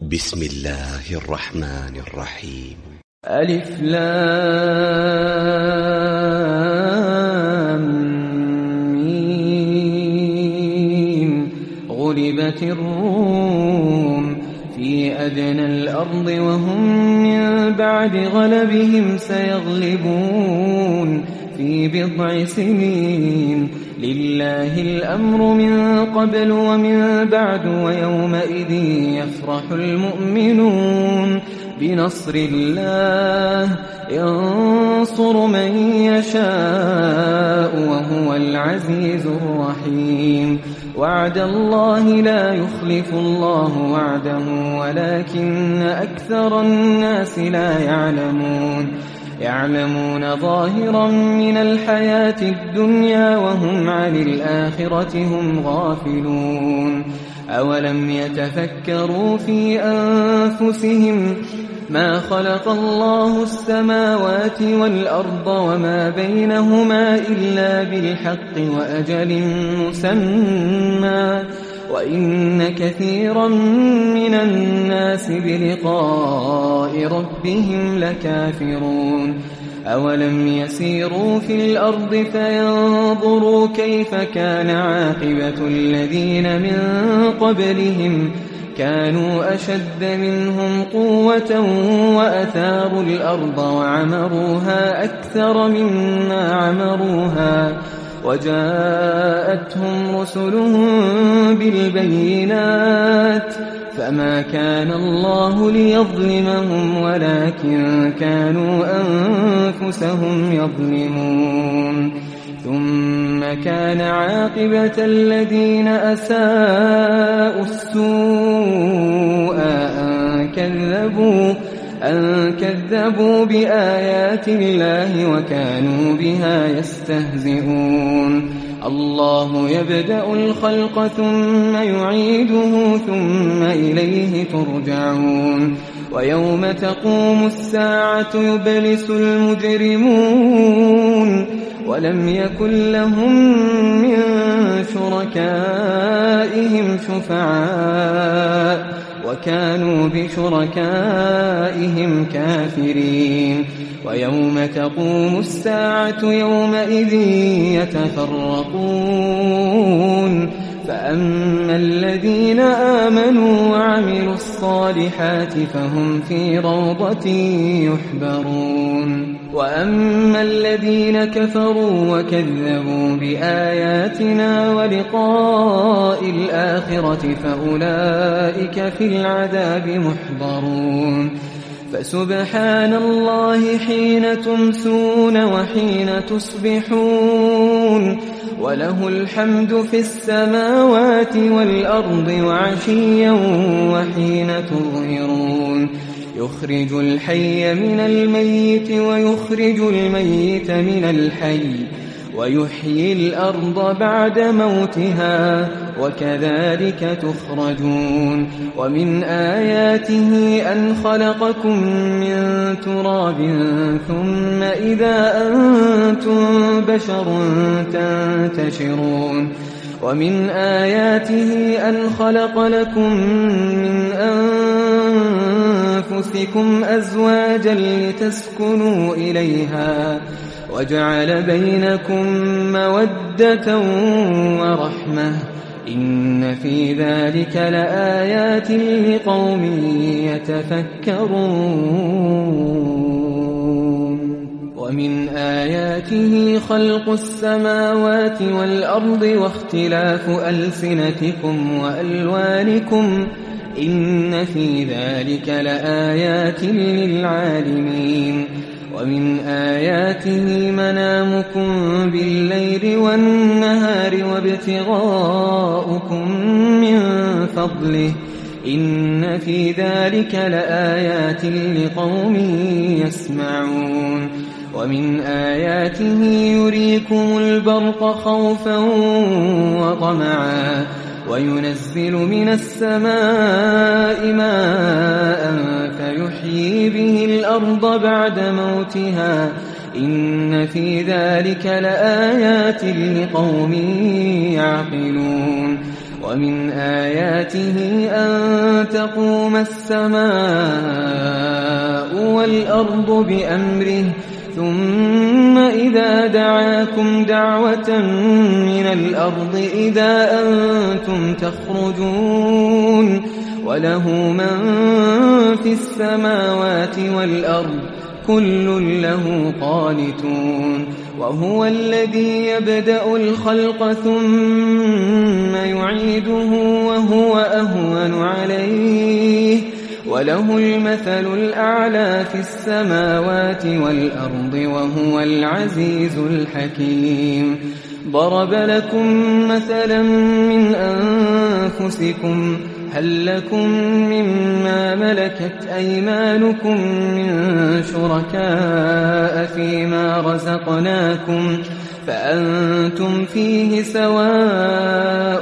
بسم الله الرحمن الرحيم. ألف لام ميم. غلبت الروم في أدنى الأرض وهم من بعد غلبهم سيغلبون في بضع سنين. لله الأمر من قبل ومن بعد ويومئذ يفرح المؤمنون بنصر الله ينصر من يشاء وهو العزيز الرحيم. وعد الله لا يخلف الله وعده ولكن أكثر الناس لا يعلمون ظاهرا من الحياة الدنيا وهم عن الآخرة هم غافلون. أولم يتفكروا في أنفسهم ما خلق الله السماوات والأرض وما بينهما إلا بالحق وأجل مسمى وإن كثيرا من الناس بلقاء ربهم لكافرون. أولم يسيروا في الأرض فينظروا كيف كان عاقبة الذين من قبلهم كانوا أشد منهم قوة وأثاروا الأرض وعمروها أكثر مما عمروها وجاءتهم رسلهم بالبينات فما كان الله ليظلمهم ولكن كانوا أنفسهم يظلمون. ثم كان عاقبة الذين أساءوا السوء أن كذبوا بآيات الله وكانوا بها يستهزئون. الله يبدأ الخلق ثم يعيده ثم إليه ترجعون. ويوم تقوم الساعة يبلس المجرمون ولم يكن لهم من شركائهم شفعاء وكانوا بشركائهم كافرين. ويوم تقوم الساعة يومئذ يتفرقون فأما الذين آمنوا وعملوا الصالحات فهم في روضة يحبرون. وأما الذين كفروا وكذبوا بآياتنا ولقاء الآخرة فأولئك في العذاب محضرون. فسبحان الله حين تمسون وحين تصبحون وله الحمد في السماوات والأرض وعشيا وحين تظهرون. يخرج الحي من الميت ويخرج الميت من الحي ويحيي الأرض بعد موتها وكذلك تخرجون. ومن آياته أن خلقكم من تراب ثم إذا أنتم بشر تنتشرون. ومن آياته أن خلق لكم من أنفسكم أزواجا لتسكنوا إليها وجعل بينكم مودة ورحمة إن في ذلك لآيات لقوم يتفكرون. ومن آياته خلق السماوات والأرض واختلاف ألسنتكم وألوانكم إن في ذلك لآيات للعالمين. ومن آياته منامكم بالليل والنهار وابتغاؤكم من فضله إن في ذلك لآيات لقوم يسمعون. ومن آياته يريكم البرق خوفا وطمعا وينزل من السماء ماء فيحيي به الأرض بعد موتها إن في ذلك لآيات لقوم يعقلون. ومن آياته أن تقوم السماء والأرض بأمره ثم إذا دعاكم دعوة من الأرض إذا أنتم تخرجون وله من في السماوات والأرض كل له قانتون وهو الذي يبدأ الخلق ثم يعيده وهو أهون عليه وله المثل الأعلى في السماوات والأرض وهو العزيز الحكيم ضرب لكم مثلا من أنفسكم هل لكم مما ملكت أيمانكم من شركاء فيما رزقناكم فأنتم فيه سواء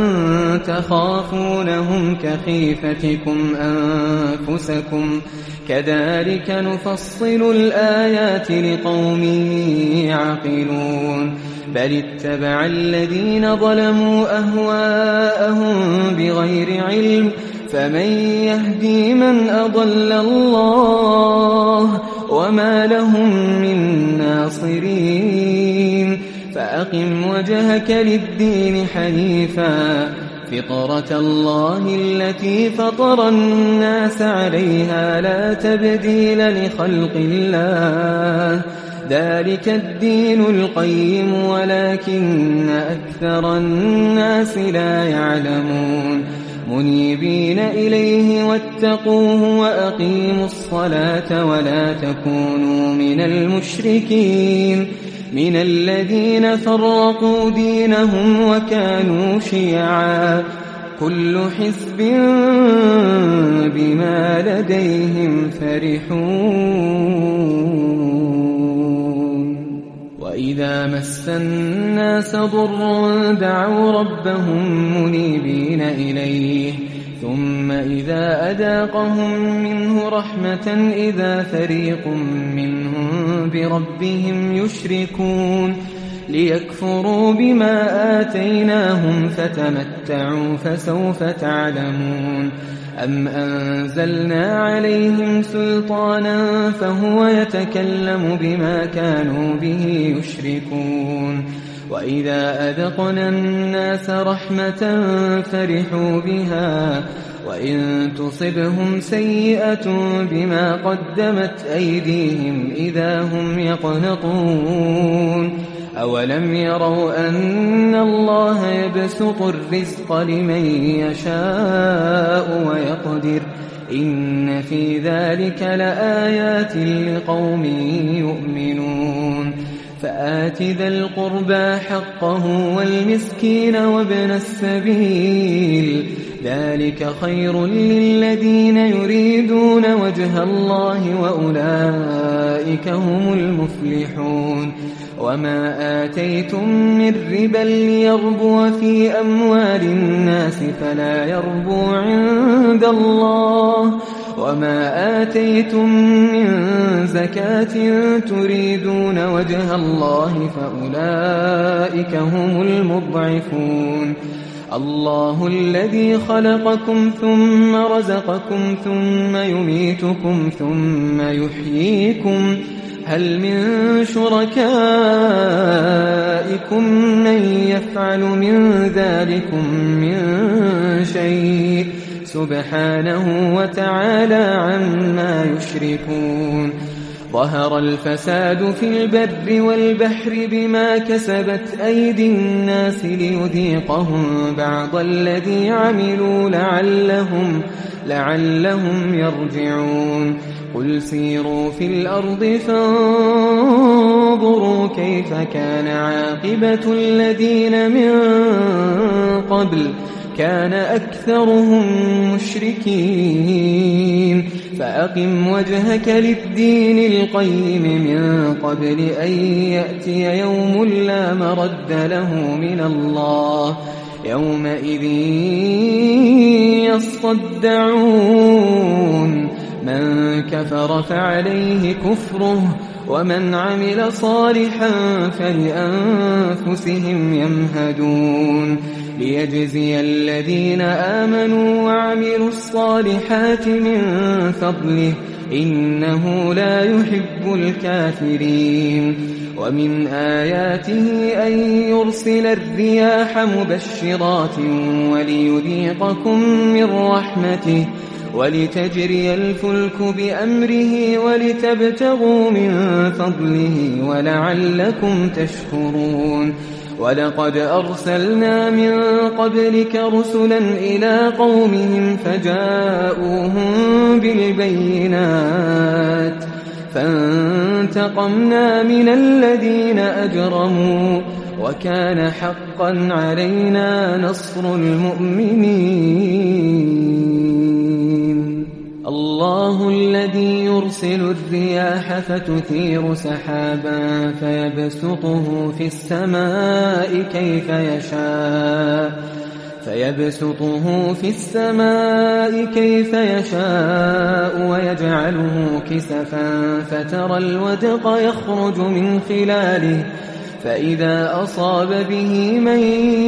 تخافونهم كخيفتكم أنفسكم كذلك نفصل الآيات لقوم يعقلون بل اتبع الذين ظلموا أهواءهم بغير علم فمن يهدي من أضل الله وما لهم من ناصرين فأقم وجهك للدين حنيفا فطرة الله التي فطر الناس عليها لا تبديل لخلق الله ذلك الدين القيم ولكن أكثر الناس لا يعلمون منيبين إليه واتقوه وأقيموا الصلاة ولا تكونوا من المشركين من الذين فرقوا دينهم وكانوا شيعا كل حزب بما لديهم فرحون وإذا مس الناس ضر دعوا ربهم منيبين إليه ثم إذا أذاقهم منه رحمة إذا فريق منهم بربهم يشركون ليكفروا بما آتيناهم فتمتعوا فسوف تعلمون أم أنزلنا عليهم سلطانا فهو يتكلم بما كانوا به يشركون وإذا أذقنا الناس رحمة فرحوا بها وإن تصبهم سيئة بما قدمت أيديهم إذا هم يقنطون أولم يروا أن الله يبسط الرزق لمن يشاء ويقدر إن في ذلك لآيات لقوم يؤمنون فآت ذا القربى حقه والمسكين وابن السبيل ذلك خير للذين يريدون وجه الله وأولئك هم المفلحون وما آتيتم من ربا ليربو في أموال الناس فلا يربو عند الله وما آتيتم من زكاة تريدون وجه الله فأولئك هم المضعفون الله الذي خلقكم ثم رزقكم ثم يميتكم ثم يحييكم هل من شركائكم من يفعل من ذلكم من شيء سبحانه وتعالى عما يشركون ظهر الفساد في البر والبحر بما كسبت أيدي الناس ليذيقهم بعض الذي عملوا لعلهم يرجعون قل سيروا في الأرض فانظروا كيف كان عاقبة الذين من قبل كان أكثرهم مشركين فأقم وجهك للدين القيم من قبل أن يأتي يوم لا مرد له من الله يومئذ يصدعون من كفر فعليه كفره ومن عمل صالحا فلأنفسهم يمهدون ليجزي الذين آمنوا وعملوا الصالحات من فضله إنه لا يحب الكافرين. ومن آياته أن يرسل الرياح مبشرات وليذيقكم من رحمته ولتجري الفلك بأمره ولتبتغوا من فضله ولعلكم تشكرون. ولقد أرسلنا من قبلك رسلا إلى قومهم فجاءوهم بالبينات فانتقمنا من الذين أجرموا وكان حقا علينا نصر المؤمنين. الله الذي يرسل الرياح فتثير سحابا فيبسطه في السماء كيف يشاء ويجعله كسفا فترى الودق يخرج من خلاله فإذا أصاب به من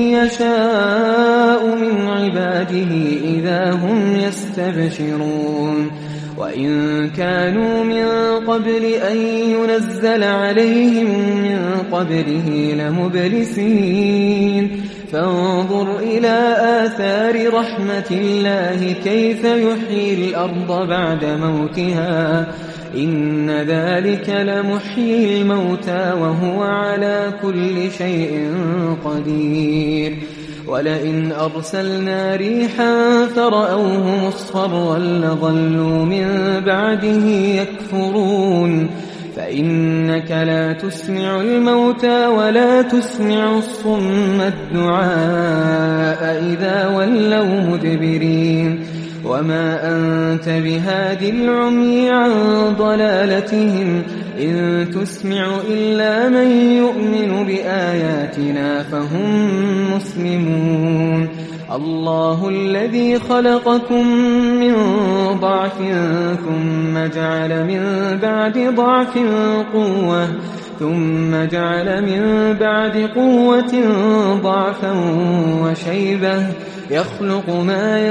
يشاء من عباده إذا هم يستبشرون. وإن كانوا من قبل أن ينزل عليهم من قبله لمبلسين فانظر إلى آثار رحمة الله كيف يحيي الأرض بعد موتها إن ذلك لمحيي الموتى وهو على كل شيء قدير. ولئن أرسلنا ريحا فرأوه مصفرا لظلوا من بعده يكفرون فإنك لا تسمع الموتى ولا تسمع الصم الدعاء إذا ولوا مدبرين. وما أنت بهاد العمي عن ضلالتهم إن تسمع إلا من يؤمن بآياتنا فهم مسلمون. الله الذي خلقكم من ضعف ثم جعل من بعد ضعف قوة ثم جعل من بعد قوة ضعفا وشيبة يخلق ما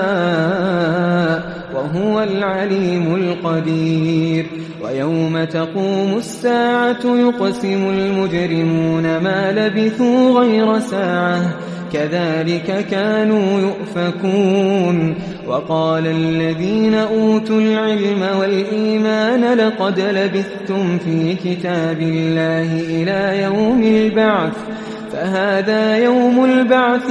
يشاء وهو العليم القدير. ويوم تقوم الساعة يقسم المجرمون ما لبثوا غير ساعة كذلك كانوا يؤفكون. وقال الذين أوتوا العلم والإيمان لقد لبثتم في كتاب الله إلى يوم البعث فهذا يوم البعث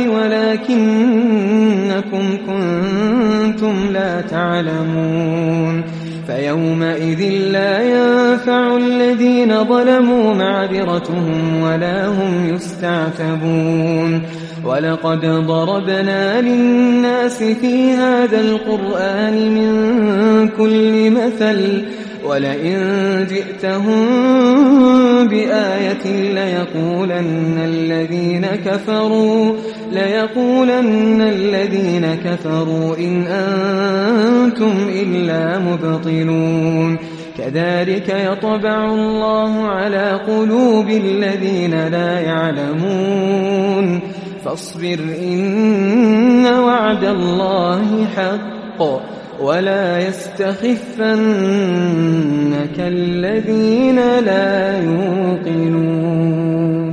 ولكنكم كنتم لا تعلمون. فيومئذ لا ينفع الذين ظلموا معذرتهم ولا هم يستعتبون. ولقد ضربنا للناس في هذا القرآن من كل مثل ولئن جئتهم بآية ليقولن الذين كفروا إن أنتم إلا مبطلون. كذلك يطبع الله على قلوب الذين لا يعلمون. فاصبر إن وعد الله حق ولا يستخفنك الذين لا يوقنون.